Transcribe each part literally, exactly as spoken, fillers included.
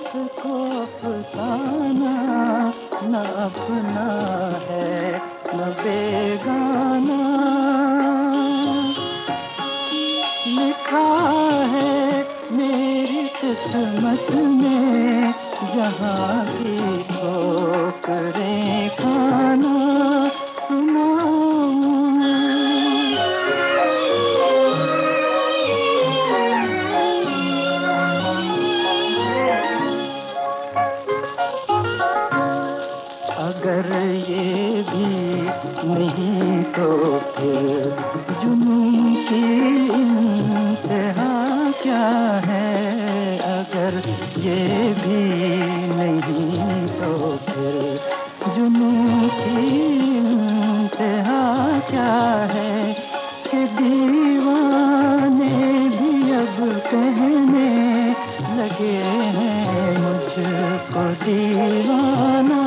किसको अफसाना न अपना है न बेगाना। लिखा है मेरी किस्मत में जहाँ की ठोकरें खाना। अगर ये भी नहीं तो फिर जुनून की इंतहा क्या है। अगर ये भी नहीं तो फिर जुनून की इंतहा क्या है। कि दीवाने भी अब कहने लगे हैं मुझको दीवाना।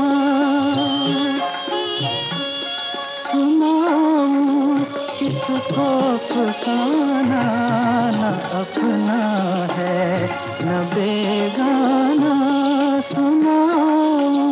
किसको अफसाना न अपना है न बेगाना। सुनाऊं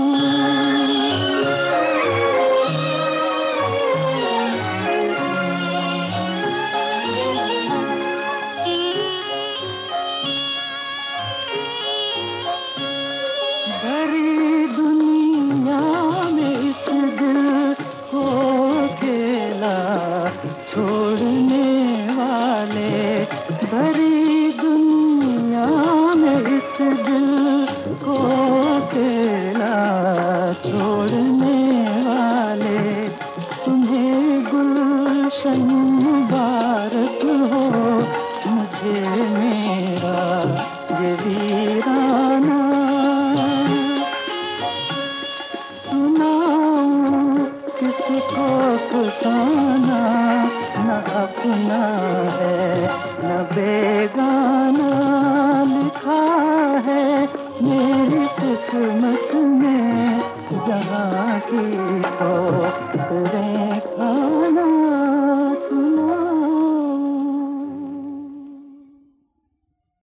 भरी दुनिया में इस दिल को अकेला छोड़ने वाले। भरी दुनिया में इस दिल को अकेला छोड़ने वाले। तुम्हें गुलशन मुबारक हो मुझे मेरा ये वीराना। सुनाऊं किसको अफसाना न अपना है न बेगाना। लिखा है मेरी किस्मत में जहाँ की ठोकरें खाना।